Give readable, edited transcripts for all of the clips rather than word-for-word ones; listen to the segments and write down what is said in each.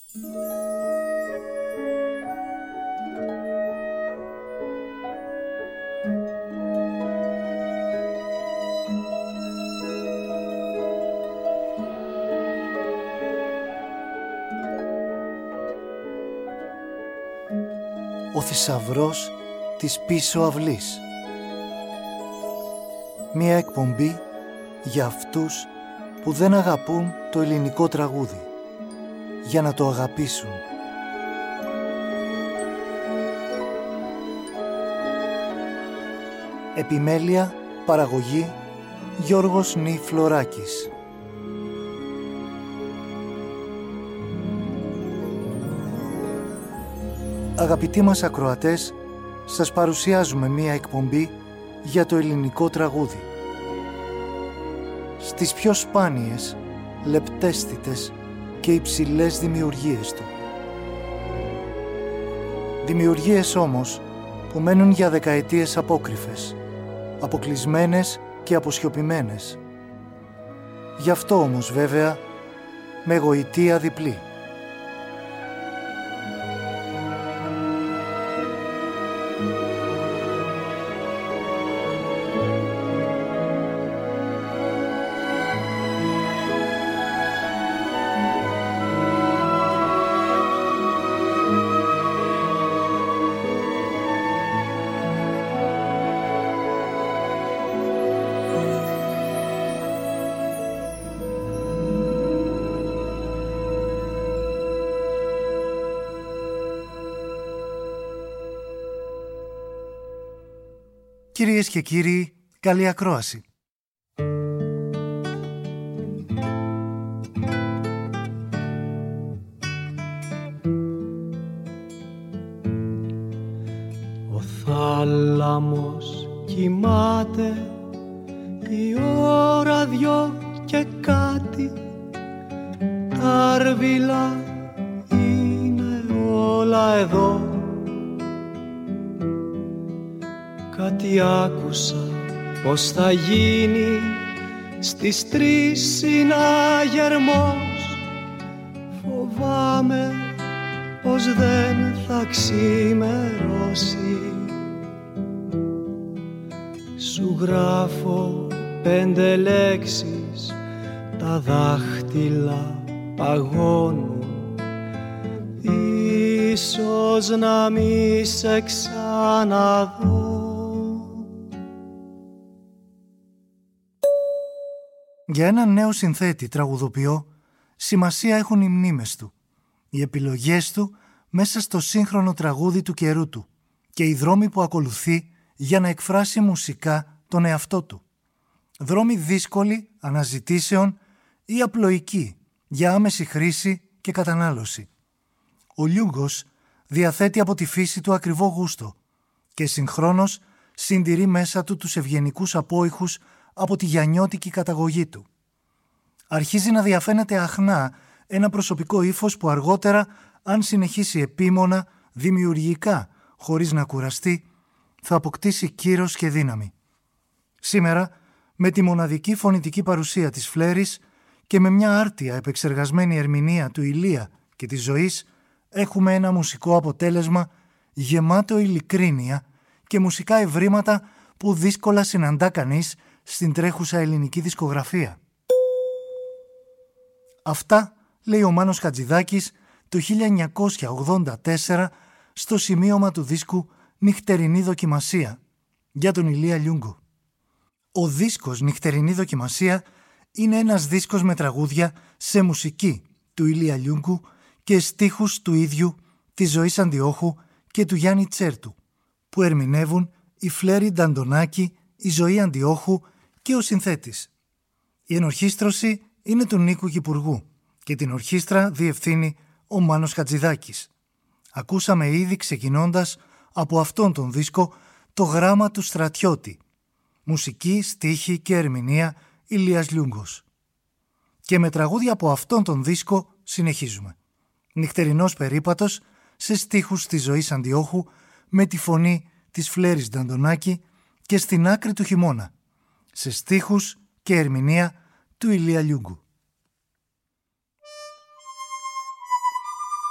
Ο θησαυρός της πίσω αυλής. Μία εκπομπή για αυτούς που δεν αγαπούν το ελληνικό τραγούδι, για να το αγαπήσουν. Επιμέλεια, παραγωγή, Γιώργος Νι Φλωράκης. Αγαπητοί μας ακροατές, σας παρουσιάζουμε μία εκπομπή για το ελληνικό τραγούδι. Στις πιο σπάνιες, λεπτέστητες και υψηλές δημιουργίες του. Δημιουργίες όμως που μένουν για δεκαετίες απόκρυφες, αποκλεισμένες και αποσιωπημένες. Γι' αυτό όμως βέβαια με γοητεία διπλή. Κυρίες και κύριοι, καλή ακρόαση. Ο θάλαμος κοιμάται, η ώρα 2 και κάτι, τα αρβιλά είναι όλα εδώ. Κάτι άκουσα πως θα γίνει, στις 3 συναγερμός. Φοβάμαι πως δεν θα ξημερώσει. Σου γράφω 5 λέξεις, τα δάχτυλα παγώνουν. Ίσως να μη σε ξαναδώ. Για έναν νέο συνθέτη τραγουδοποιό, σημασία έχουν οι μνήμες του, οι επιλογές του μέσα στο σύγχρονο τραγούδι του καιρού του και οι δρόμοι που ακολουθεί για να εκφράσει μουσικά τον εαυτό του. Δρόμοι δύσκολοι, αναζητήσεων ή απλοϊκοί για άμεση χρήση και κατανάλωση. Ο Λιούγκος διαθέτει από τη φύση του ακριβό γούστο και συγχρόνως συντηρεί μέσα του τους ευγενικούς απόϊχους από τη γιαννιώτικη καταγωγή του. Αρχίζει να διαφαίνεται αχνά ένα προσωπικό ύφος που αργότερα, αν συνεχίσει επίμονα, δημιουργικά, χωρίς να κουραστεί, θα αποκτήσει κύρος και δύναμη. Σήμερα, με τη μοναδική φωνητική παρουσία της Φλέρης και με μια άρτια επεξεργασμένη ερμηνεία του Ηλία και της ζωής, έχουμε ένα μουσικό αποτέλεσμα γεμάτο ειλικρίνεια και μουσικά ευρήματα που δύσκολα συναντά κανείς στην τρέχουσα ελληνική δισκογραφία. Αυτά λέει ο Μάνος Χατζηδάκης το 1984 στο σημείωμα του δίσκου «Νυχτερινή δοκιμασία» για τον Ηλία Λιούγκο. Ο δίσκος «Νυχτερινή δοκιμασία» είναι ένας δίσκος με τραγούδια σε μουσική του Ηλία Λιούγκου και στίχους του ίδιου, της Ζωής Αντιόχου και του Γιάννη Τσέρτου, που ερμηνεύουν η Φλέρη Νταντονάκη, η Ζωή Αντιόχου και ο συνθέτης. Η ενορχήστρωση είναι του Νίκου Κυπουργού και την ορχήστρα διευθύνει ο Μάνος Χατζηδάκης. Ακούσαμε ήδη ξεκινώντας από αυτόν τον δίσκο το γράμμα του Στρατιώτη. Μουσική, στίχη και ερμηνεία Ηλίας Λιούγκος. Και με τραγούδια από αυτόν τον δίσκο συνεχίζουμε. Νυχτερινός περίπατος σε στίχους της Ζωής Αντιόχου με τη φωνή της Φλέρης Νταντονάκη και στην άκρη του χειμώνα σε στίχους και ερμηνεία του Ηλία Λιούγκου.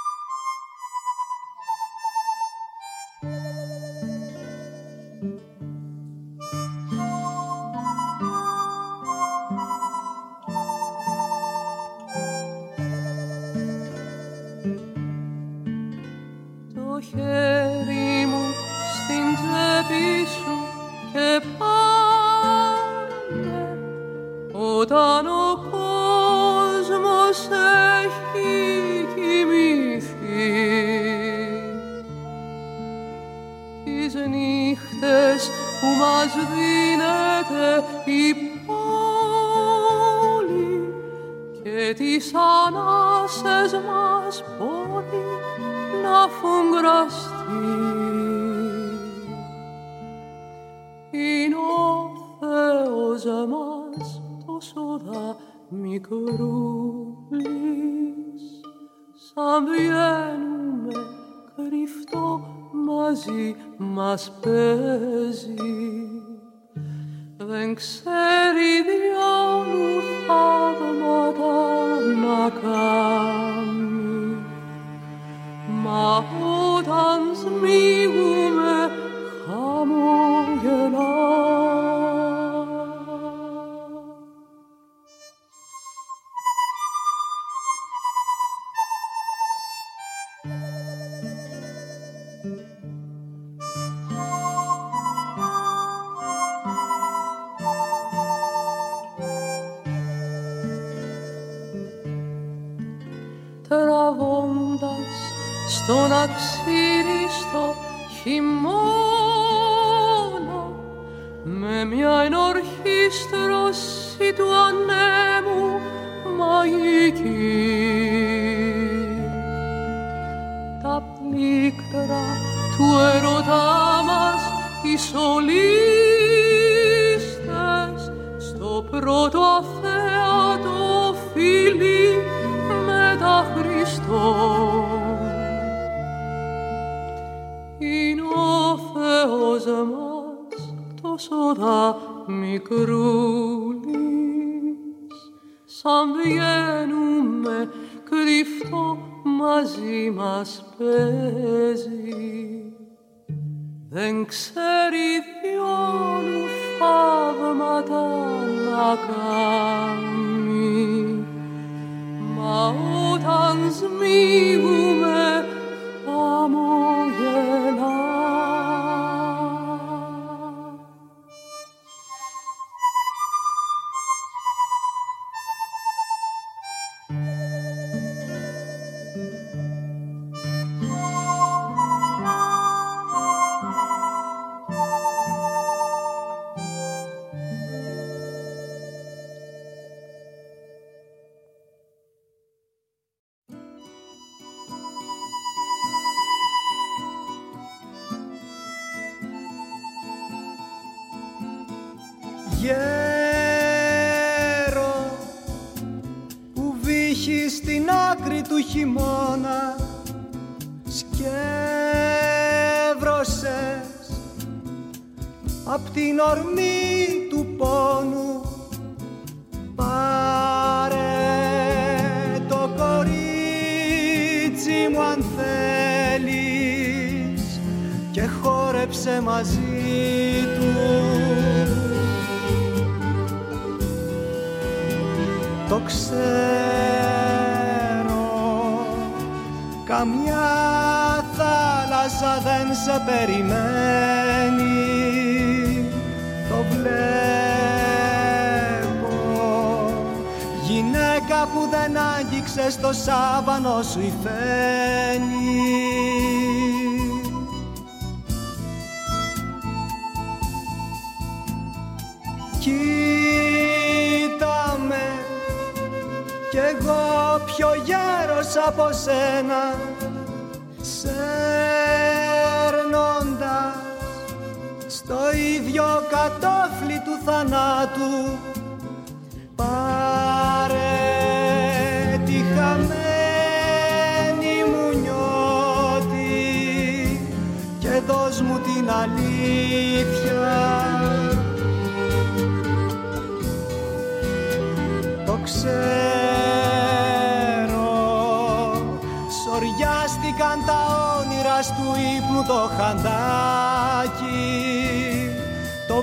Το χέρι μου στην τσέπη σου και πάνε όταν ο κόσμος έχει κοιμηθεί. Τις νύχτες που μας δίνεται η πόλη και τις ανάσες μας μπορεί να φουγκραστεί. Είναι ο Θεός μας τόσο μικρούλης, σαν βγαίνουμε κρυφτό μαζί μας παίζει. Δεν ξέρει διόλου θαύματα να κάνει, μα όταν σμίγουμε χαμογελά. Τραβώντας στον αξίριστο χειμώνα με μια ενορχήστρωση του ανέμου μαγική, τα πλήκτρα του ερωτά μας οι σολίστες στο πρώτο αθέατο φίλι μετά Χριστό. Είναι ο Θεός μας τόσο μικρούλης, σαν βγαίνουμε κρυφτό μαζί μας παίζει. Δεν ξέρει διόλου θαύματα να κάνει, μα όταν σμίγουμε χαμογελά. Γέρο που βύχει στην άκρη του χειμώνα, σκεύρωσες απ' την ορμή του πόνου. Πάρε το κορίτσι μου αν θέλεις και χόρεψε μαζί του. Το ξέρω, καμιά θάλασσα δεν σε περιμένει. Το βλέπω, γυναίκα που δεν άγγιξε στο σάβανο σου η φαίνη. Κοίτα με κι εγώ πιο γέρος από σένα, σέρνοντας στο ίδιο κατόφλι του θανάτου. Πάρε τη χαμένη μου νιώτη και δώσ' μου την αλήθεια. Το ξέρω, σοριά στη χάθηκαν τα όνειρα στου ύπνου το χαντάκι. Το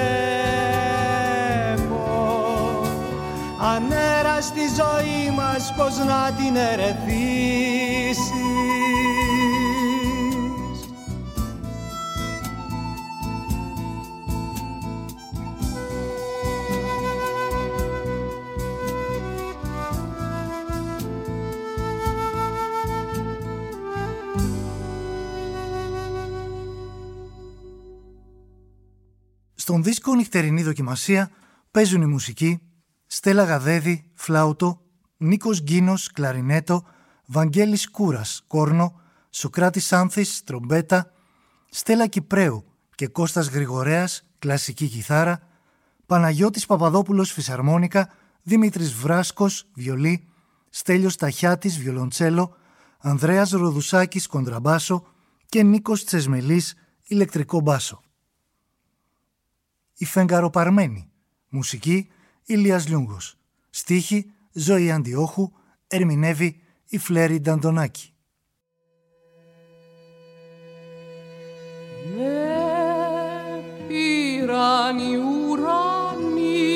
βλέπω ανέρα στη ζωή μας, πως να την ερεθίσεις. Στον δίσκο Νυχτερινή Δοκιμασία παίζουν οι μουσικοί Στέλλα Γαδέδη, φλάουτο, Νίκος Γκίνος, κλαρινέτο, Βαγγέλης Κούρας, κόρνο, Σοκράτης Άνθης, τρομπέτα, Στέλλα Κυπρέου και Κώστας Γρηγορέας, κλασική κιθάρα, Παναγιώτης Παπαδόπουλος, φυσαρμόνικα, Δημήτρης Βράσκος, βιολί, Στέλιος Ταχιάτης, βιολοντσέλο, Ανδρέας Ροδουσάκης, κοντραμπάσο και Νίκος Τσεσμελής, ηλεκτρικό μπάσο. Η Φεγγαροπαρμένη, μουσική Ηλίας Λιούγκος, στίχη Ζωή Αντιόχου, ερμηνεύει η Φλέρη Νταντονάκη. Με πήραν οι ουρανοί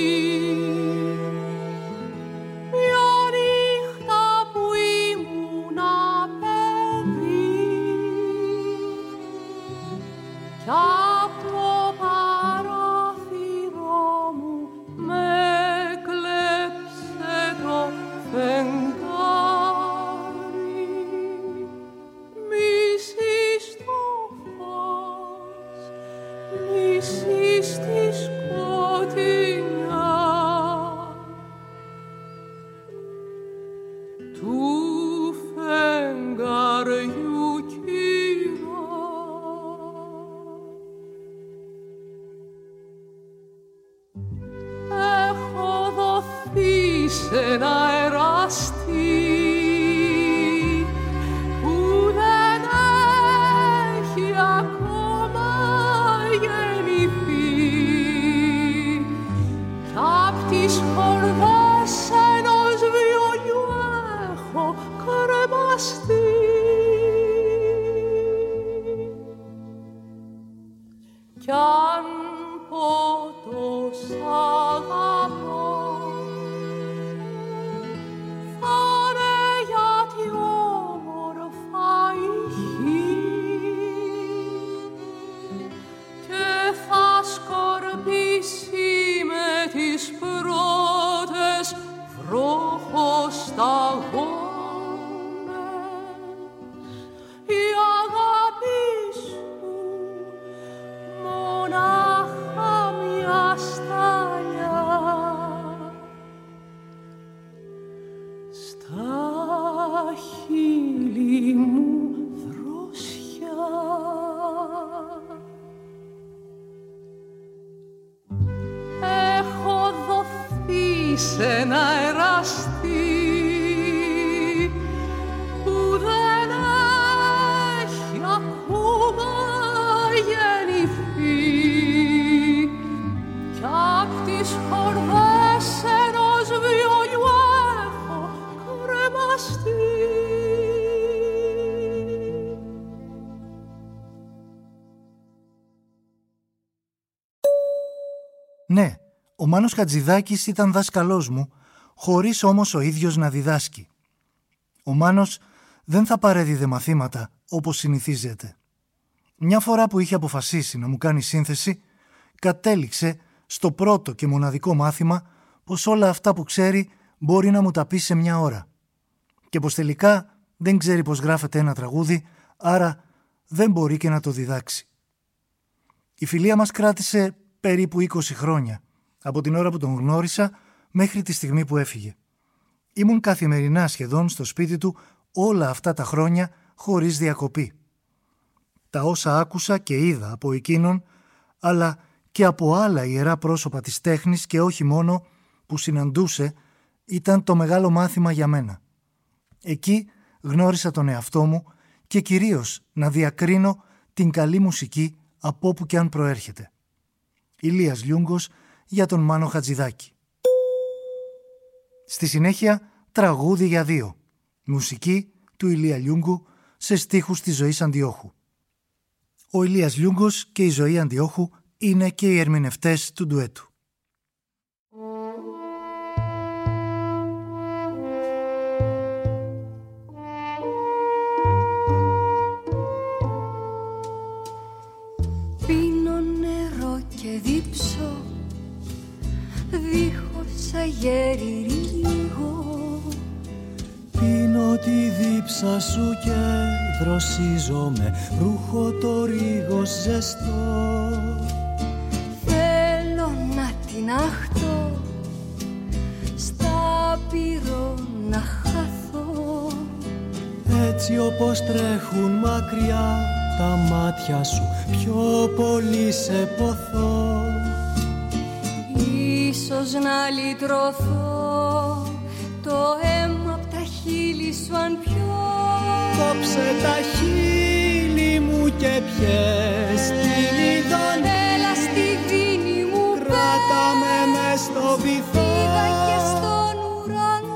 μια νύχτα που ήμουνα παιδί κι απ' το παράθυρο μου με κλέψε το φεγγάρι. Μισείς το φως, μισείς τη σκοτεινιά του φεγγαριού κύρα. Έχω δοθεί σε ένα εραστή που δεν έχει ακόμα γεννηθεί κι απ' τις χορδές ενός βιολιού έχω κρεμαστεί. Κι αν πω το σ' αγαπώ θα είναι γιατί όμορφα ηχεί και θα σκορπίσει με τις πρώτες βροχοσταγόνες η αγάπη σου μονάχα μια σταλιά στα χείλη μου δροσιά. Έχω δοθεί σε ένα εραστή που δεν έχει ακόμα γεννηθεί κι απ' τις χορδές ενός βιολιού έχω κρεμαστεί. Ναι, ο Μάνος Χατζηδάκης ήταν δάσκαλός μου, χωρίς όμως ο ίδιος να διδάσκει. Ο Μάνος δεν θα παρέδιδε μαθήματα όπως συνηθίζεται. Μια φορά που είχε αποφασίσει να μου κάνει σύνθεση, κατέληξε στο πρώτο και μοναδικό μάθημα πως όλα αυτά που ξέρει μπορεί να μου τα πει σε μια ώρα. Και πως τελικά δεν ξέρει πως γράφεται ένα τραγούδι, άρα δεν μπορεί και να το διδάξει. Η φιλία μας κράτησε περίπου 20 χρόνια, από την ώρα που τον γνώρισα μέχρι τη στιγμή που έφυγε. Ήμουν καθημερινά σχεδόν στο σπίτι του όλα αυτά τα χρόνια χωρίς διακοπή. Τα όσα άκουσα και είδα από εκείνον, αλλά και από άλλα ιερά πρόσωπα της τέχνης και όχι μόνο που συναντούσε, ήταν το μεγάλο μάθημα για μένα. Εκεί γνώρισα τον εαυτό μου και κυρίως να διακρίνω την καλή μουσική από όπου και αν προέρχεται. Ηλίας Λιούγκος για τον Μάνο Χατζηδάκη. Στη συνέχεια τραγούδι για δύο. Μουσική του Ηλία Λιούγκου, σε στίχους της Ζωής Αντιόχου. Ο Ηλίας Λιούγκος και η Ζωή Αντιόχου είναι και οι ερμηνευτές του ντουέτου. Πίνω νερό και δίψω, δίχως αγέρι ρίγο. Πίνω τη δίψα σου και δροσίζομαι, ρούχο το ρίγος ζεστό. Θέλω να την αχτώ, στα πυρό να χαθώ. Έτσι όπως τρέχουν μακριά τα μάτια σου, πιο πολύ σε ποθώ. Ίσως να λυτρωθώ, το αίμα απ' τα χείλη σου αν πιω. Κόψε τα χείλη μου και πιες την ειδών. Έλα στη δίνη μου, κράτα με μες στο βυθό. είδα και στον ουρανό.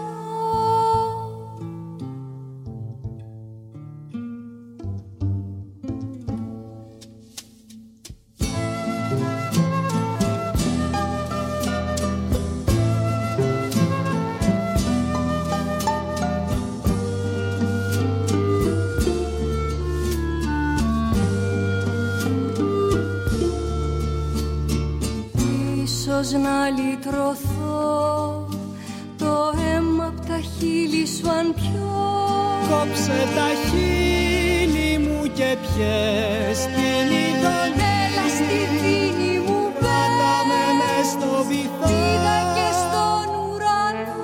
Ίσως να λυτρωθώ, το αίμα απ' τα χείλη σου αν πιω. Κόψε τα χείλη μου και πιες την ειδών. Έλα στη δίνη μου, κράτα με μες στο βυθό. είδα και στον ουρανό.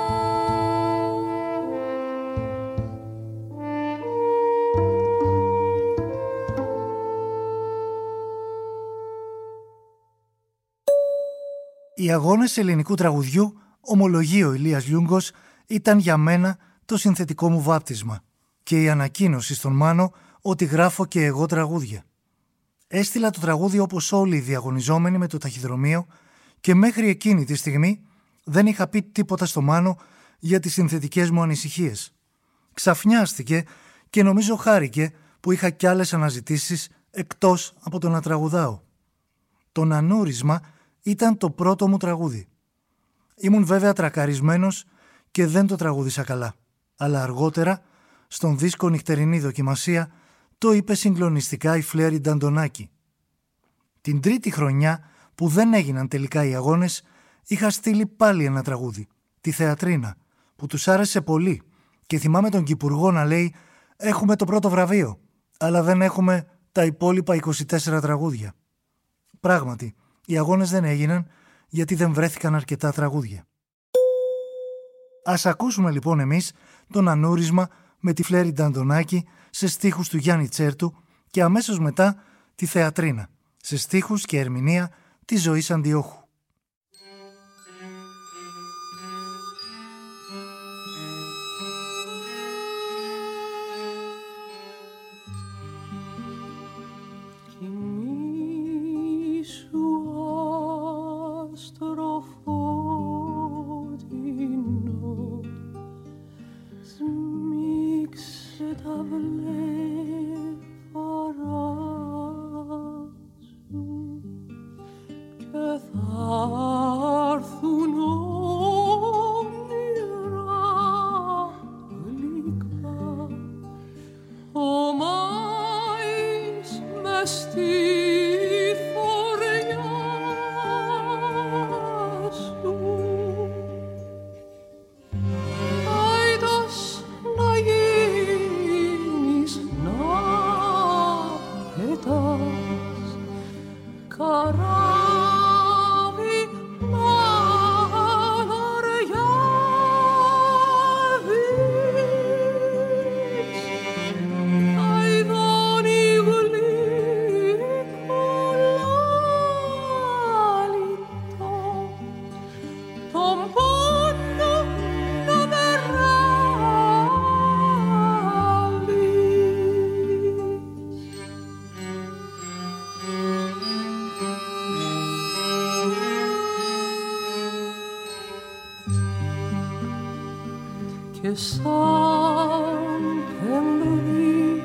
Οι αγώνες ελληνικού τραγουδιού, ομολογεί ο Ηλίας Λιούγκος, ήταν για μένα το συνθετικό μου βάπτισμα και η ανακοίνωση στον Μάνο ότι γράφω και εγώ τραγούδια. Έστειλα το τραγούδι όπως όλοι οι διαγωνιζόμενοι με το ταχυδρομείο και μέχρι εκείνη τη στιγμή δεν είχα πει τίποτα στο Μάνο για τις συνθετικές μου ανησυχίες. Ξαφνιάστηκε και νομίζω χάρηκε που είχα κι άλλες αναζητήσεις εκτός από το να τραγουδάω. Το Νανούρισμα ήταν το πρώτο μου τραγούδι. Ήμουν βέβαια τρακαρισμένος και δεν το τραγούδισα καλά. Αλλά αργότερα, στον δίσκο νυχτερινή δοκιμασία, το είπε συγκλονιστικά η Φλέρι Νταντονάκη. Την τρίτη χρονιά που δεν έγιναν τελικά οι αγώνες, είχα στείλει πάλι ένα τραγούδι, τη Θεατρίνα, που τους άρεσε πολύ και θυμάμαι τον Κυπουργό να λέει «Έχουμε το πρώτο βραβείο, αλλά δεν έχουμε τα υπόλοιπα 24 τραγούδια». Πράγματι, οι αγώνες δεν έγιναν γιατί δεν βρέθηκαν αρκετά τραγούδια. Ας ακούσουμε λοιπόν εμείς το Νανούρισμα με τη Φλέρι Νταντονάκη σε στίχους του Γιάννη Τσέρτου και αμέσως μετά τη Θεατρίνα σε στίχους και ερμηνεία της Ζωής Αντιόχου. Και σαν πεμπρή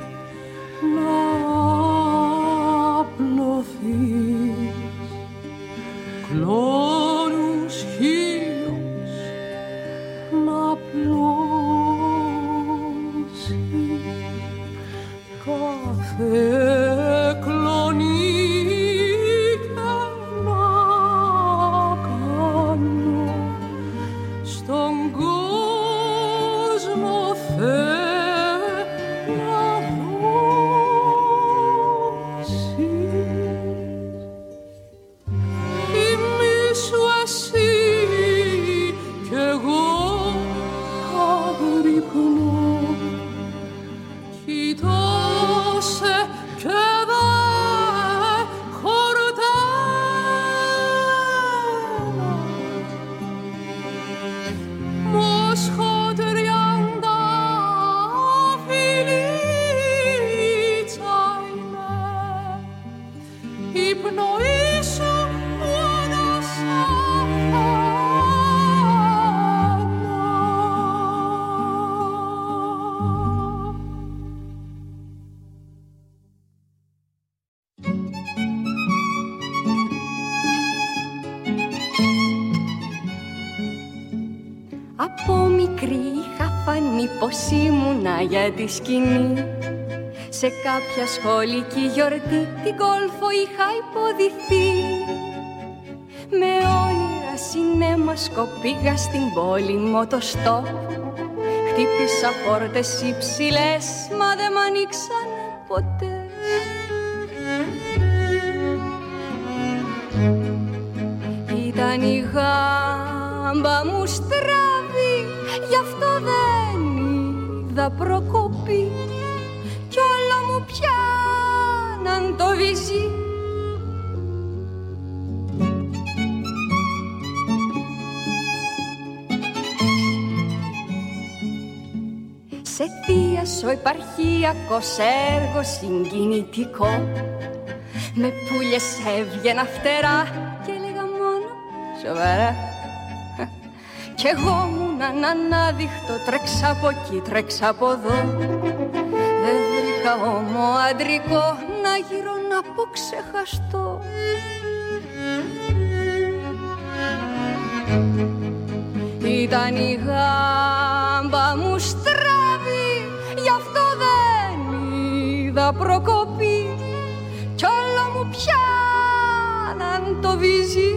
φανεί πως ήμουνα για τη σκηνή. Σε κάποια σχολική γιορτή την κόλφο είχα υποδηθεί. Με όνειρα σινέμασκο πήγα στην πόλη μοτοστόπ. Χτύπησα πόρτες υψηλές, μα δεν μ' ανοίξανε ποτέ. Ήταν η γάμπα μου στραβή, γι' αυτό δεν είδα προκοπή. Κι όλο μου πιάναν το βυζί. Σε θίασο επαρχιακός έργο συγκινητικό. Με πουλιες έβγαινα φτερά και έλεγα μόνο σοβαρά. Κι εγώ ήμουν ανάδειχτο, τρέξα από εκεί, τρέξα από εδώ. Δεν βρήκα όμο αντρικό να γύρω να πω ξεχαστώ. Ήταν η γάμπα μου στραβή, γι' αυτό δεν είδα προκοπή. Κι όλο μου πιάναν το βυζί.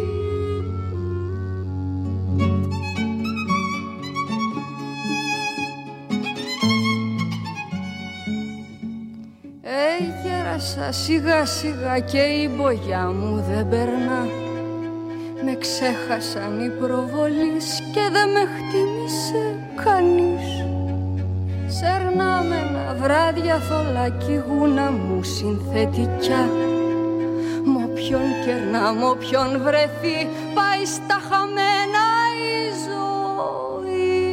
Γέρασα σιγά σιγά και η μπογιά μου δεν περνά. Με ξέχασαν οι προβολείς και δεν με χτίμησε κανείς. Σερνάμενα βράδια θολά κι η γούνα μου συνθετικιά. Μ' όποιον κερνά, μ' όποιον βρεθεί, πάει στα χαμένα η ζωή.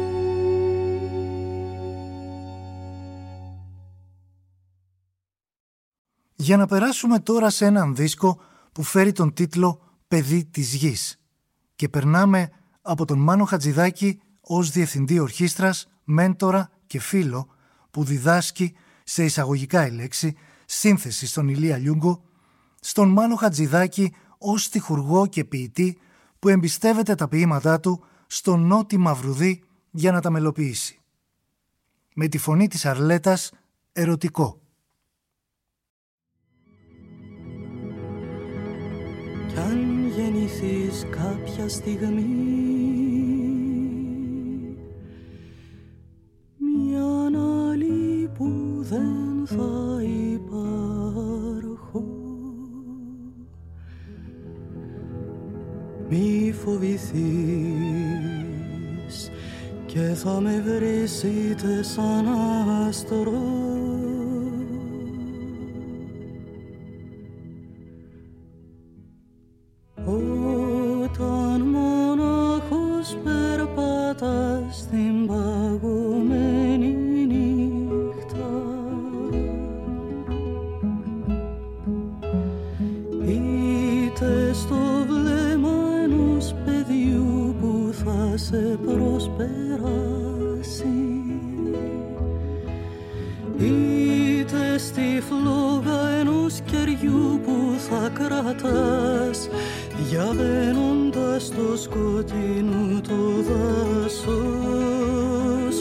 Για να περάσουμε τώρα σε έναν δίσκο που φέρει τον τίτλο «Παιδί της Γης» και περνάμε από τον Μάνο Χατζηδάκη ως διευθυντή ορχήστρας, μέντορα και φίλο που διδάσκει, σε εισαγωγικά η λέξη, σύνθεση στον Ηλία Λιούγκο, στον Μάνο Χατζηδάκη ως στιχουργό και ποιητή που εμπιστεύεται τα ποίηματά του στον Νότι Μαυρουδή για να τα μελοποιήσει. Με τη φωνή της Αρλέτας, ερωτικό. Κι αν γεννηθείς κάποια στιγμή, μιαν άλλη που δεν θα υπάρχω, μη φοβηθείς και θα με βρεις είτε σαν άστρο όταν μονάχος περπατάς στην παγωμένη νύχτα, είτε στο βλέμμα ενός παιδιού που θα σε προσπεράσει, είτε στη φλόγα ενός κεριού που θα κρατάς διαβαίνοντας το σκοτεινό το δάσος.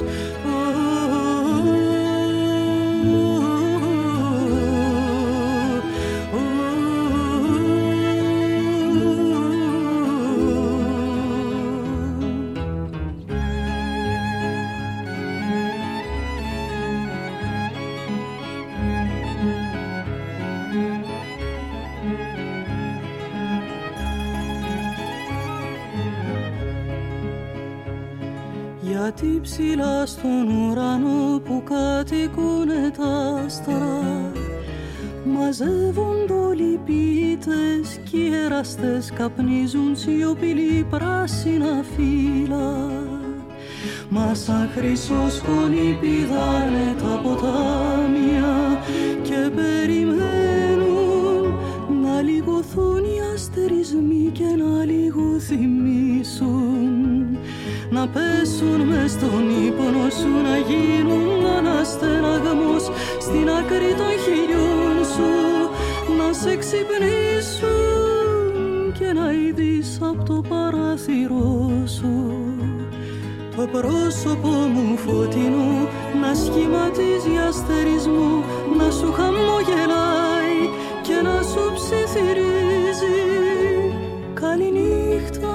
Γιατί ψηλά στον ουρανό που κατοικούνε τα άστρα μαζεύονται όλοι ποιητές κι οι εραστές καπνίζουν σιωπηλοί πράσινα φύλλα. Μα σαν χρυσό σκόνη πηδάνε τα ποτάμια και περιμένουν να λιγωθούν οι αστερισμοί και να λιγοθυμίσουν, να πέσουν μες στον ύπνο σου, να γίνουν αναστεναγμός στην άκρη των χειλιών σου, να σε ξυπνήσουν και να ειδείς από το παράθυρό σου το πρόσωπο μου φωτεινό να σχηματίζει αστερισμού, να σου χαμογελάει και να σου ψιθυρίζει καληνύχτα.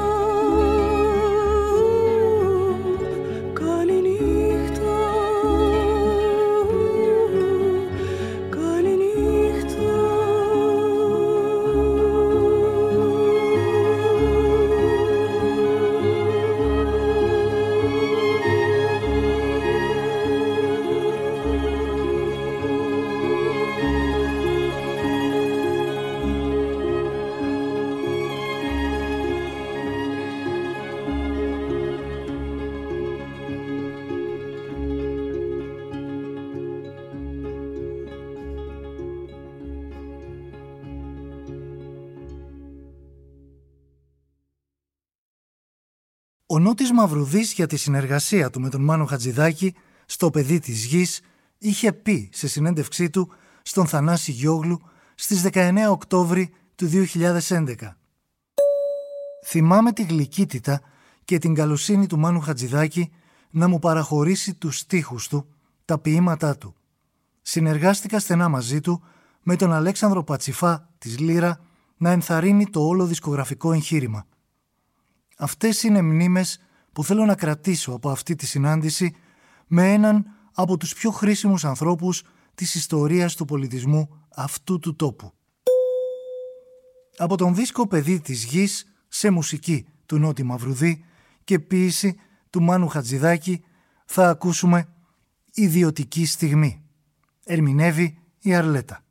Ο Νότης Μαυρουδής για τη συνεργασία του με τον Μάνο Χατζηδάκη στο «Παιδί της Γης» είχε πει σε συνέντευξή του στον Θανάση Γιόγλου στις 19 Οκτώβρη του 2011. Θυμάμαι τη γλυκύτητα και την καλοσύνη του Μάνου Χατζηδάκη να μου παραχωρήσει τους στίχους του, τα ποίηματά του. Συνεργάστηκα στενά μαζί του με τον Αλέξανδρο Πατσιφά της Λύρα να ενθαρρύνει το όλο δισκογραφικό εγχείρημα. Αυτές είναι μνήμες που θέλω να κρατήσω από αυτή τη συνάντηση με έναν από τους πιο χρήσιμους ανθρώπους της ιστορίας του πολιτισμού αυτού του τόπου. Από τον δίσκο «Παιδί της Γης» σε μουσική του Νότη Μαυρουδή και ποίηση του Μάνου Χατζηδάκη θα ακούσουμε «Ιδιωτική στιγμή». Ερμηνεύει η Αρλέτα.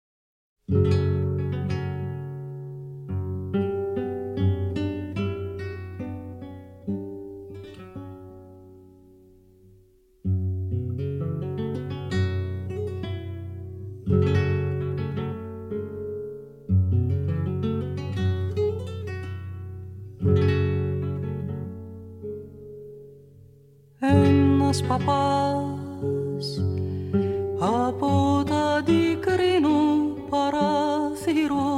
Ένας παπάς από τα αντικρίνου παράθυρο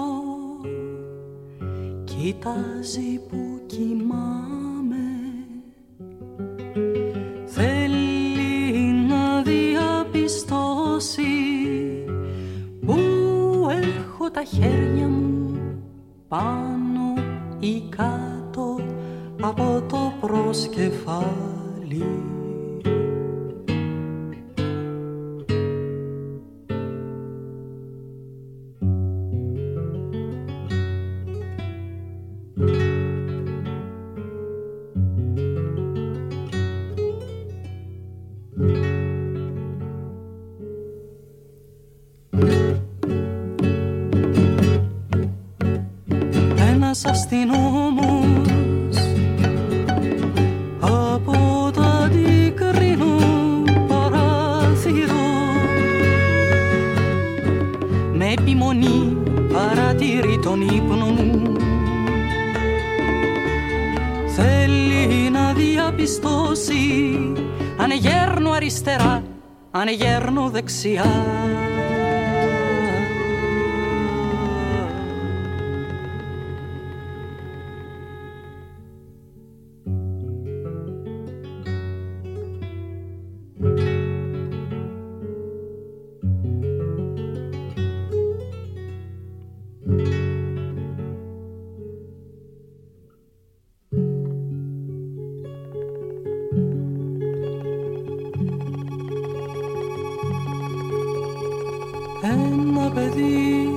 κοιτάζει που κοιμάμαι, θέλει να διαπιστώσει που έχω τα χέρια μου πάνω ή κάτω από το προσκεφάλι. Ένας αστυνόμος από το αντικρίνο παράθυρο με επιμονή παρατηρεί τον ύπνο μου, θέλει να διαπιστώσει αν γέρνω αριστερά, αν γέρνω δεξιά. Ένα παιδί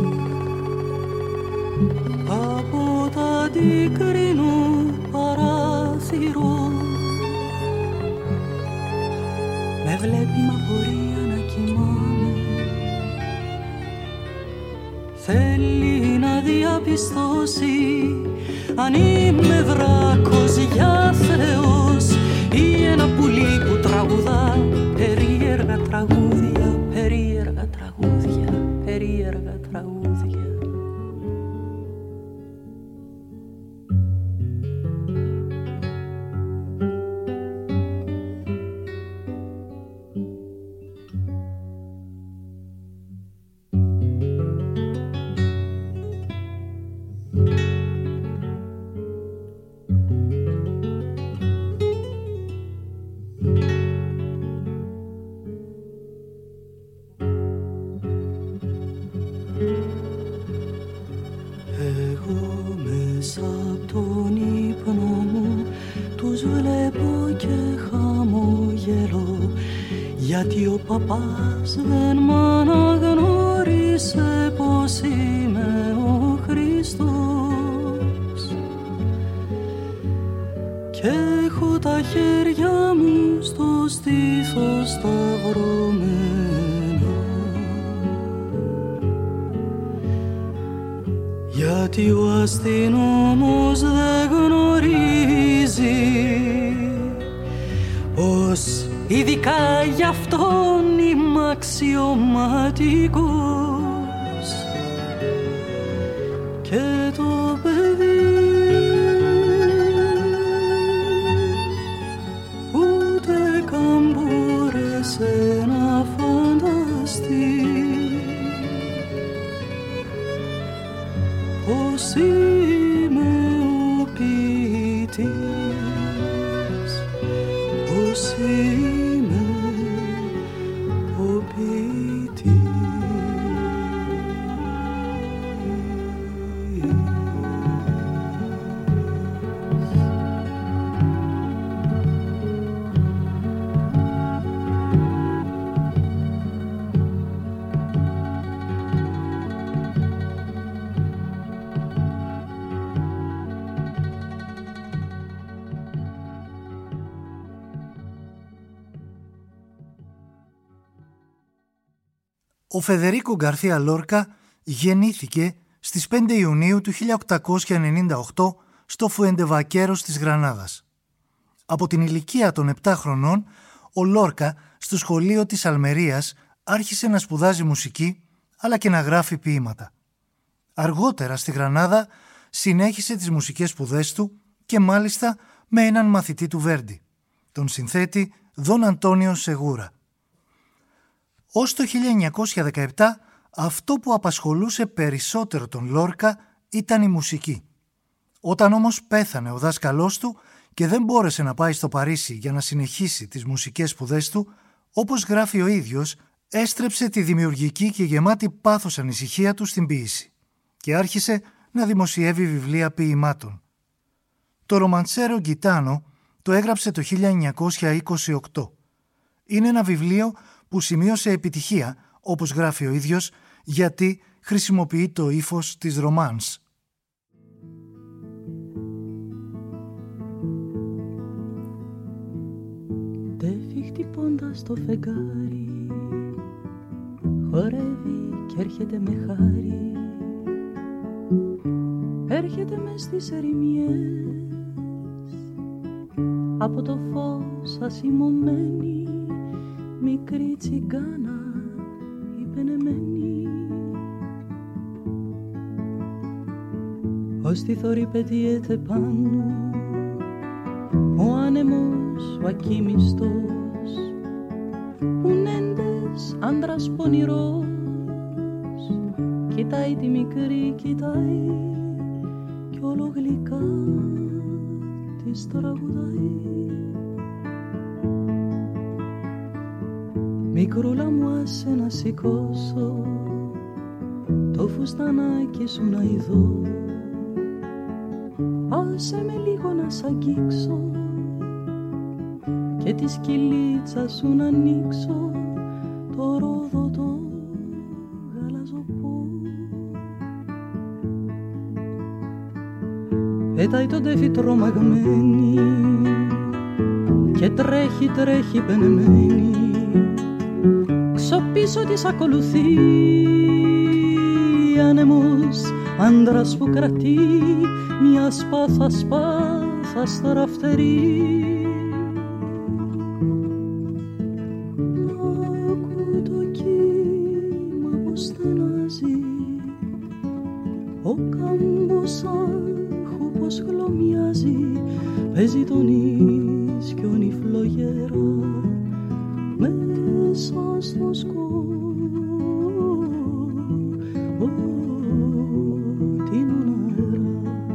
από το αντικρίνο παράθυρο με βλέπει μ' απορία να κοιμάμαι, θέλει να διαπιστώσει αν είμαι δράκος για Θεός ή ένα πουλί που τραγουδά περίεργα τραγούδια, περίεργα τραγούδια, περίεργα τραγούδια. γιατί ο παπάς δεν μ' αναγνώρισε πως είμαι ο Χριστός και έχω τα χέρια μου στο στήθος σταυρωμένα, γιατί ο αστυνόμος δεν γνωρίζει πως ειδικά γι' αυτόν είμαι αξιωματικός και το παιδί ούτε καν μπόρεσε να φανταστεί πως είμαι ο ποιητής, πως είμαι ο ποιητής. Ο Φεδερίκο Γκαρθία Λόρκα γεννήθηκε στις 5 Ιουνίου του 1898 στο Φουεντεβακέρος της Γρανάδας. Από την ηλικία των 7 χρονών, ο Λόρκα στο σχολείο της Αλμερίας άρχισε να σπουδάζει μουσική αλλά και να γράφει ποίηματα. Αργότερα στη Γρανάδα συνέχισε τις μουσικές σπουδές του και μάλιστα με έναν μαθητή του Βέρντι, τον συνθέτη Δον Αντώνιο Σεγούρα. Ως το 1917 αυτό που απασχολούσε περισσότερο τον Λόρκα ήταν η μουσική. Όταν όμως πέθανε ο δάσκαλός του και δεν μπόρεσε να πάει στο Παρίσι για να συνεχίσει τις μουσικές σπουδές του, όπως γράφει ο ίδιος, έστρεψε τη δημιουργική και γεμάτη πάθος ανησυχία του στην ποίηση και άρχισε να δημοσιεύει βιβλία ποιημάτων. Το Ρομαντσέρο Γκιτάνο το έγραψε το 1928. Είναι ένα βιβλίο που σημείωσε επιτυχία, όπως γράφει ο ίδιος, γιατί χρησιμοποιεί το ύφος της ρομάνς. Τέφι χτυπώντας το φεγγάρι, χορεύει κι έρχεται με χάρη, έρχεται μες στις ερημιές, από το φως ασημωμένη, μικρή τσιγκάνα η πενεμένη. Ως τη θωρή πετιέται πάνω ο άνεμος ο ακίμιστος, ουνέντες άντρας πονηρός, κοιτάει τη μικρή, κοιτάει κι όλο γλυκά της τραγουδάει. Μικρούλα μου άσε να σηκώσω το φουστανάκι σου να ειδώ, άσε με λίγο να σ' αγγίξω και τη σκυλίτσα σου να ανοίξω το ρόδοτο γαλαζοπό. Πέτάει το τέφι τρομαγμένη και τρέχει, τρέχει πενεμένη, ξοπίσω της ακολουθεί άνεμος άντρας που κρατεί μια σπάθα σπάθα στραφτερή. Άκου το κύμα πως στενάζει, ο κάμπος άχου πως χλωμιάζει, παίζει τον ίσκιον η φλογέρα μέσα στο σκοτεινό αέρα.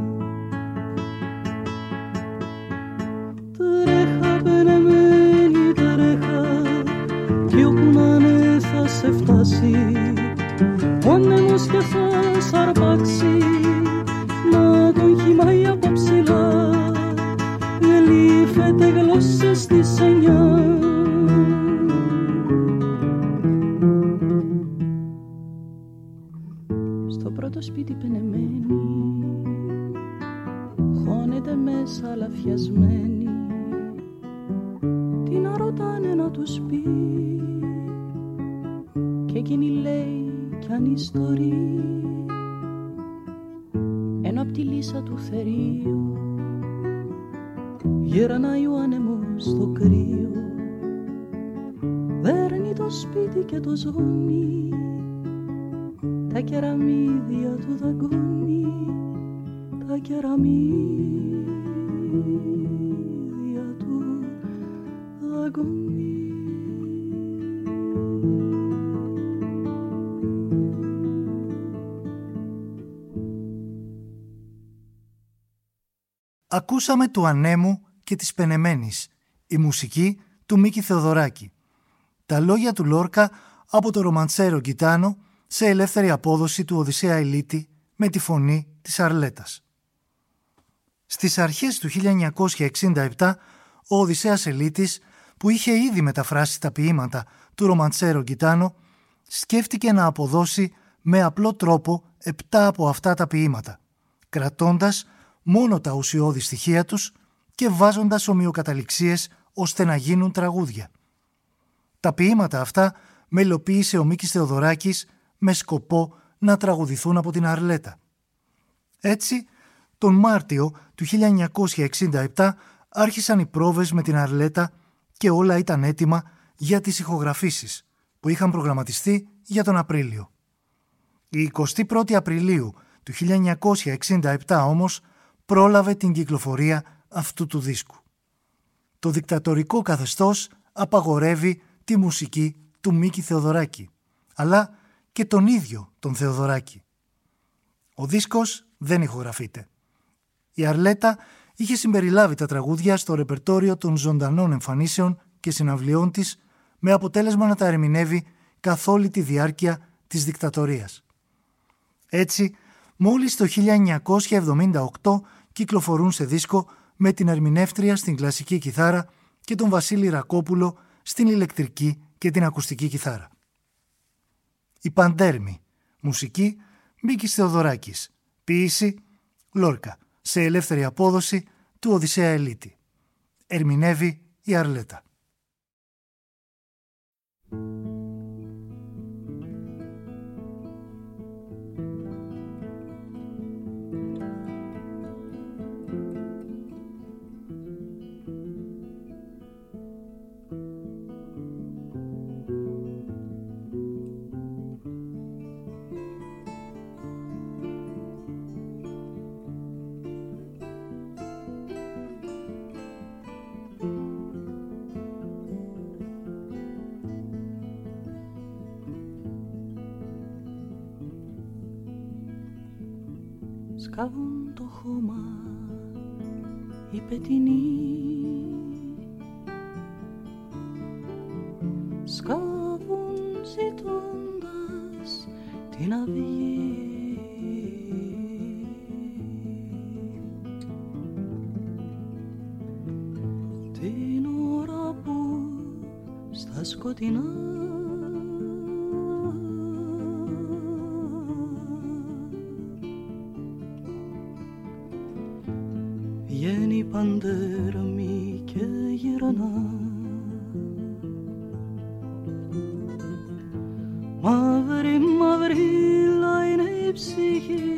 Τρέχα πενεμένη τρέχα κι όπου να είναι θα σε φτάσει ο άνεμος και θα σ' αρπάξει, να τον χυμάει από ψηλά, γλύφεται γλώσσες στις 9. σπίτι πενεμένη, χώνεται μέσα λαφιασμένη, τι να ρωτάνε να τους πει, και εκείνη λέει κι αν ιστορεί, ενώ απ' τη λύσα του θερίου γυρνάει ο άνεμος στο κρύο, δέρνει το σπίτι και το ζώνει, τα κεραμίδια του δαγκώνει, τα κεραμίδια του δαγκώνει. Ακούσαμε του Ανέμου και της Πενεμένης, η μουσική του Μίκη Θεοδωράκη. Τα λόγια του Λόρκα από το ρομαντσέρο Γκιτάνο σε ελεύθερη απόδοση του Οδυσσέα Ηλίτη με τη φωνή της Αρλέτας. Στις αρχές του 1967, ο Οδυσσέας Ηλίτης, που είχε ήδη μεταφράσει τα ποίηματα του ρομαντσέρο Γκιτάνο, σκέφτηκε να αποδώσει με απλό τρόπο 7 από αυτά τα ποίηματα, κρατώντας μόνο τα ουσιώδη στοιχεία τους και βάζοντας ομοιοκαταληξίες ώστε να γίνουν τραγούδια. Τα ποίηματα αυτά μελοποίησε ο Μίκης Θεοδωράκης με σκοπό να τραγουδηθούν από την Αρλέτα. Έτσι, τον Μάρτιο του 1967 άρχισαν οι πρόβες με την Αρλέτα και όλα ήταν έτοιμα για τις ηχογραφήσεις που είχαν προγραμματιστεί για τον Απρίλιο. Η 21η Απριλίου του 1967 όμως πρόλαβε την κυκλοφορία αυτού του δίσκου. Το δικτατορικό καθεστώς απαγορεύει τη μουσική του Μίκη Θεοδωράκη, αλλά και τον ίδιο τον Θεοδωράκη. Ο δίσκος δεν ηχογραφείται. Η Αρλέτα είχε συμπεριλάβει τα τραγούδια στο ρεπερτόριο των ζωντανών εμφανίσεων και συναυλιών της, με αποτέλεσμα να τα ερμηνεύει καθ' όλη τη διάρκεια της δικτατορίας. Έτσι, μόλις το 1978 κυκλοφορούν σε δίσκο με την ερμηνεύτρια στην κλασική κιθάρα και τον Βασίλη Ρακόπουλο στην ηλεκτρική και την ακουστική κιθάρα. Η Παντέρμη, μουσική Μίκης Θεοδωράκης, ποίηση Λόρκα, σε ελεύθερη απόδοση του Οδυσσέα Ηλίτη. Ερμηνεύει η Αρλέτα. Σκάβουν το χώμα οι πετεινοί, σκάβουν ζητώντας την αυγή, την ώρα που στα σκοτεινά βγαίνει παντέρμη και γυρνά, μαύρη μαυρίλα είναι η ψυχή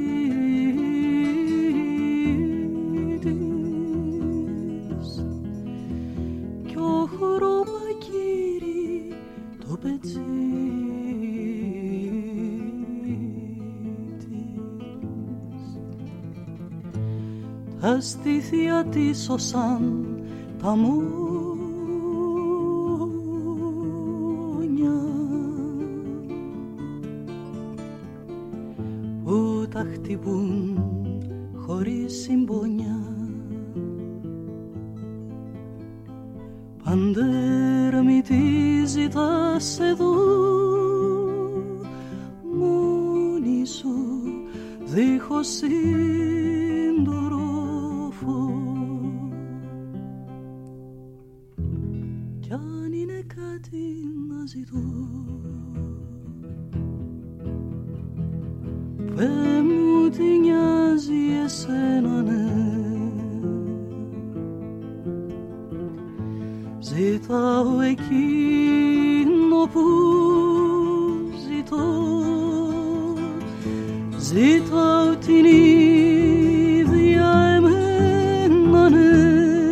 της κι ο χρωμακύρι το πετσί τα στήθια της σωσάν τα μόνια που τα χτυπούν χωρίς συμπόνια. Παντέρμη τι ζητάς εδώ μόνη σου δίχως κι αν είναι κάτι να ζητώ Πε μου τι νοιάζει εσένα, ναι. Ζητάω εκείνο που ζητώ, ζητάω την ίδια εμένα, ναι.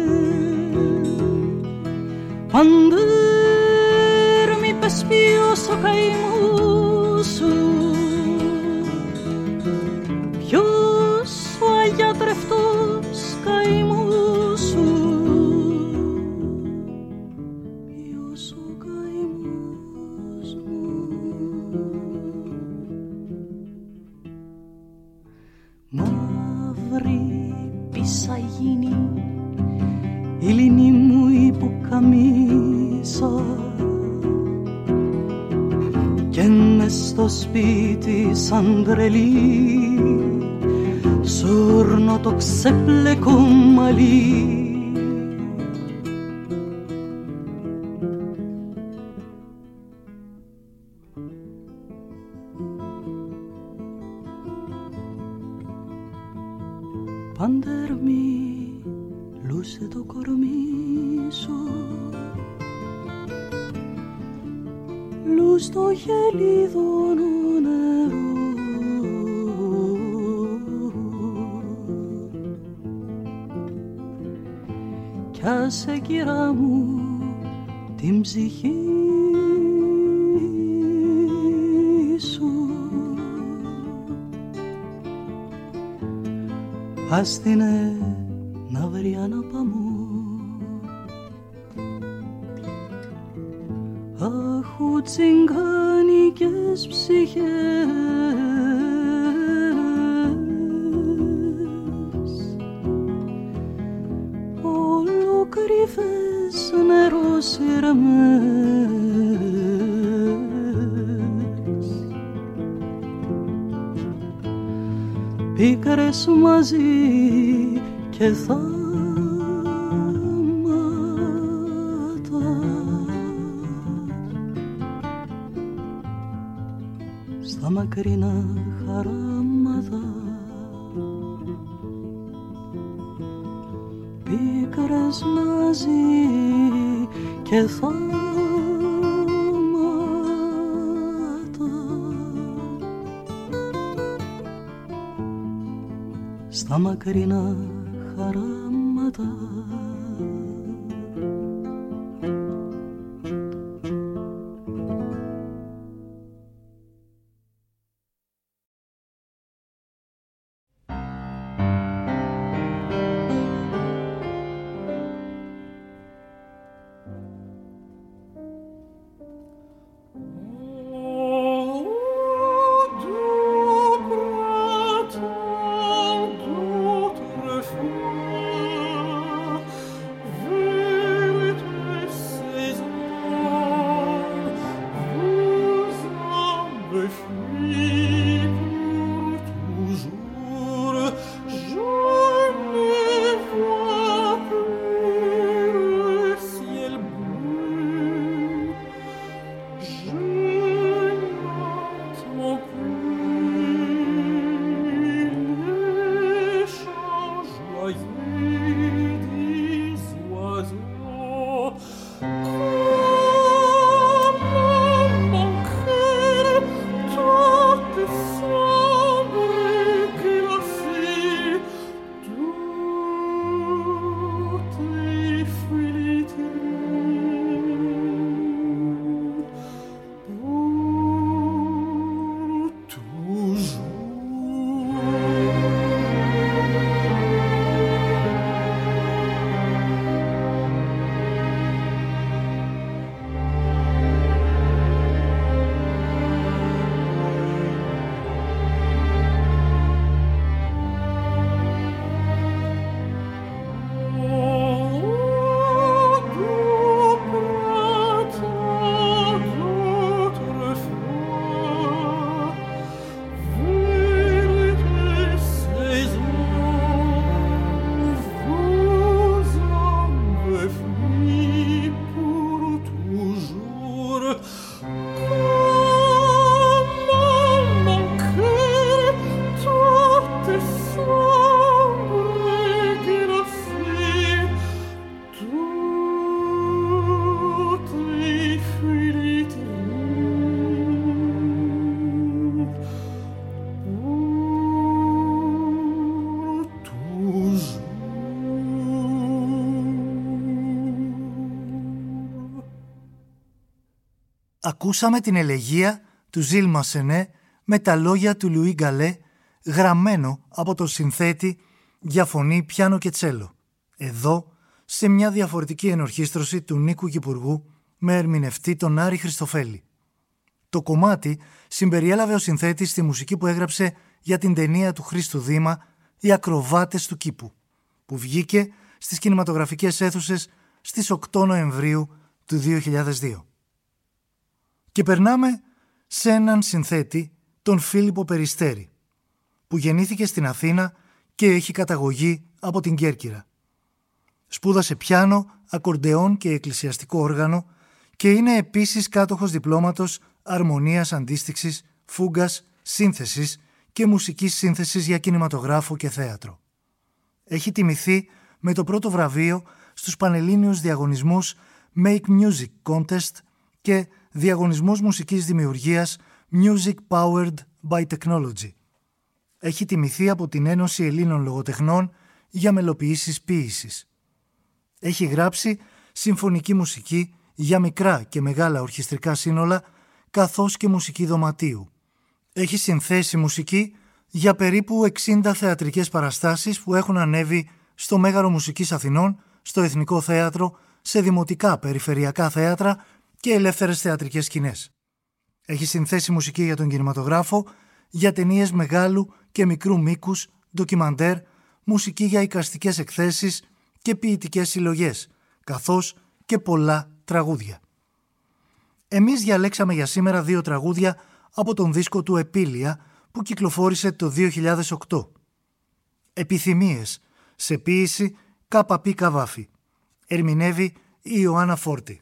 Παντέρ μη πες ποιος ο καημός σου, ποιος ο αγιατρευτός καημός σου, ποιος ο καημός μου. Μαύρη πισαγίνη η λινή μου υποκαμίσα και μες στο σπίτι σαν τρελή σούρνω το ξεπλεκό μαλλί. Παντέρμη λούσε το κορμί σου, λούς το γελίδωνο νερό, κι άσε κυρά μου την ψυχή σου, άστινε να βρει αναπαμό. Αχου τσιγκάνικες ψυχές, ολοκρυφές νεροσυρμές, πίκρες μαζί και θάματα στα μακρινά χαράματα, πίκρες μαζί και θάματα στα μακρινά χαράματα. Ακούσαμε την ελεγεία του Ζιλ Μασενέ με τα λόγια του Λουί Γκαλέ, γραμμένο από το συνθέτη για φωνή, πιάνο και τσέλο. Εδώ, σε μια διαφορετική ενορχήστρωση του Νίκου Κυπουργού με ερμηνευτή τον Άρη Χριστοφέλη. Το κομμάτι συμπεριέλαβε ο συνθέτης τη μουσική που έγραψε για την ταινία του Χρήστου Δήμα «Οι Ακροβάτες του Κήπου», που βγήκε στις κινηματογραφικές αίθουσες στις 8 Νοεμβρίου του 2002. Και περνάμε σε έναν συνθέτη, τον Φίλιππο Περιστέρη, που γεννήθηκε στην Αθήνα και έχει καταγωγή από την Κέρκυρα. Σπούδασε πιάνο, ακορντεόν και εκκλησιαστικό όργανο και είναι επίσης κάτοχος διπλώματος αρμονίας αντίστοιξης, φούγκας, σύνθεσης και μουσικής σύνθεσης για κινηματογράφο και θέατρο. Έχει τιμηθεί με το πρώτο βραβείο στους πανελλήνιους διαγωνισμούς Make Music Contest και διαγωνισμούς μουσικής δημιουργίας Music Powered by Technology. Έχει τιμηθεί από την Ένωση Ελλήνων Λογοτεχνών για μελοποιήσεις ποίησης. Έχει γράψει συμφωνική μουσική για μικρά και μεγάλα ορχιστρικά σύνολα, καθώς και μουσική δωματίου. Έχει συνθέσει μουσική για περίπου 60 θεατρικές παραστάσεις που έχουν ανέβει στο Μέγαρο Μουσικής Αθηνών, στο Εθνικό Θέατρο, σε δημοτικά περιφερειακά θέατρα και ελεύθερες θεατρικές σκηνές. Έχει συνθέσει μουσική για τον κινηματογράφο, για ταινίες μεγάλου και μικρού μήκους, ντοκιμαντέρ, μουσική για εικαστικές εκθέσεις και ποιητικές συλλογές, καθώς και πολλά τραγούδια. Εμείς διαλέξαμε για σήμερα 2 τραγούδια από τον δίσκο του «Επίλια» που κυκλοφόρησε το 2008. «Επιθυμίες» σε ποίηση K.P. Καβάφη. Ερμηνεύει η Ιωάννα Φόρτη.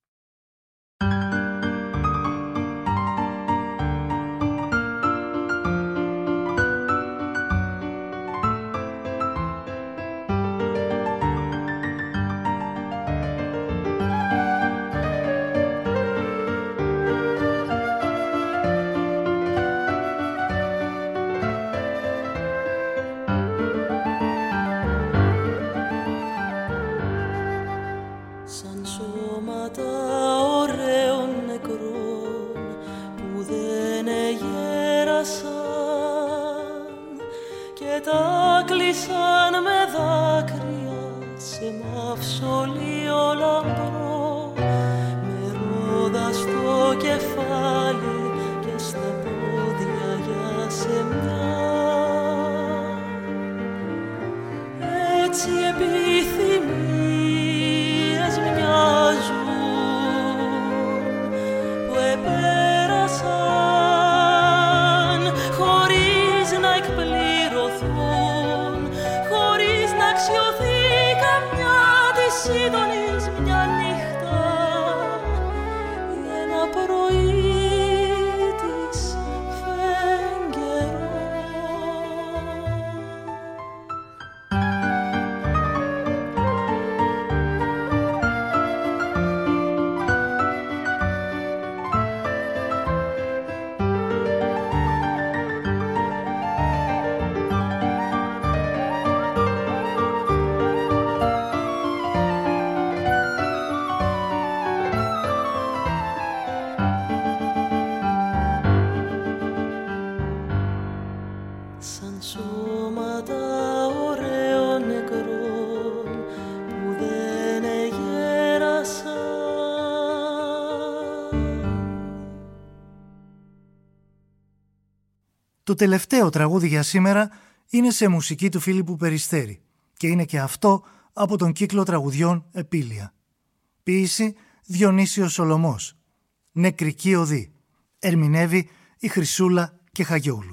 Το τελευταίο τραγούδι για σήμερα είναι σε μουσική του Φίλιππου Περιστέρη και είναι και αυτό από τον κύκλο τραγουδιών «Επίλια». Ποίηση Διονύσιος Σολωμός. Νεκρική οδή. Ερμηνεύει η Χρυσούλα και Χαγιόγλου.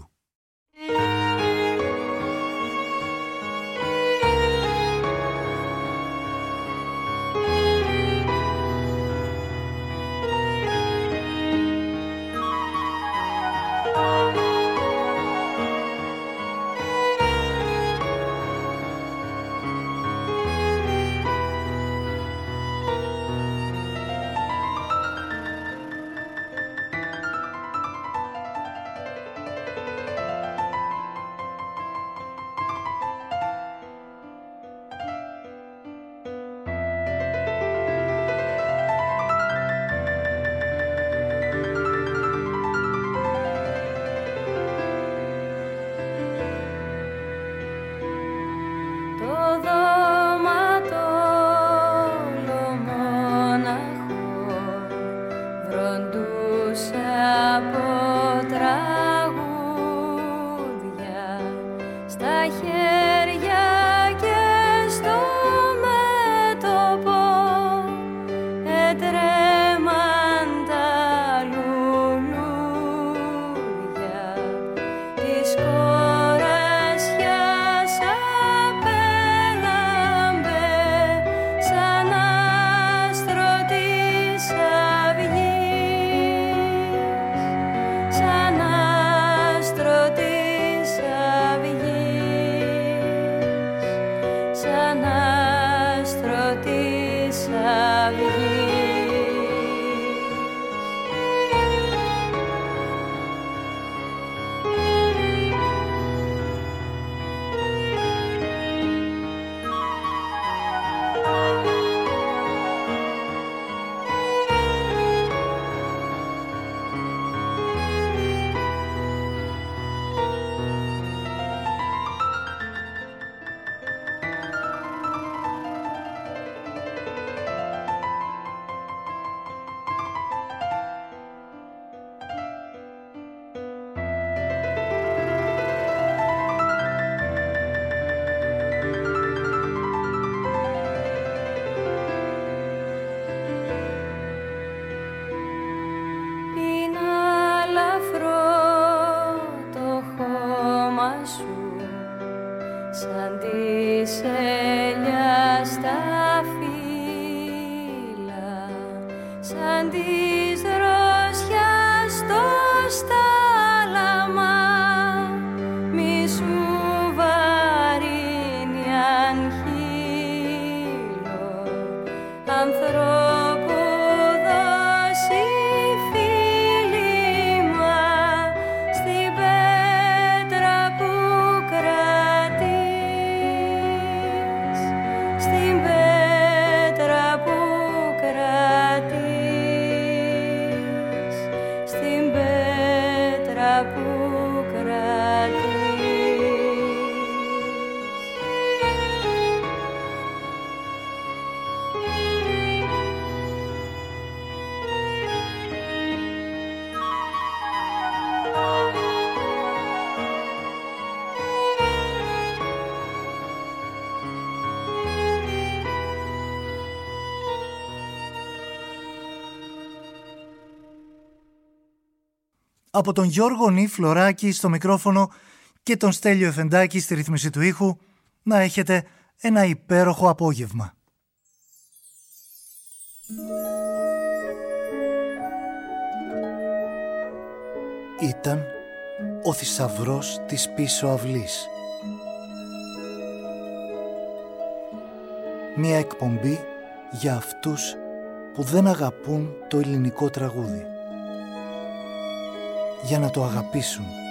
της δροσιάς στο στάλαμα μη σου βαρύνει αν χείλω ανθρώπου δώσει φίλημα στην πέτρα που κρατείς, στην πέτρα που κρατείς, στην πέτρα που κρατείς. Από τον Γιώργο Νι Φλωράκη στο μικρόφωνο και τον Στέλιο Εφεντάκη στη ρύθμιση του ήχου, να έχετε ένα υπέροχο απόγευμα. Ήταν ο θησαυρός της πίσω αυλής. Μία εκπομπή για αυτούς που δεν αγαπούν το ελληνικό τραγούδι, για να το αγαπήσουν.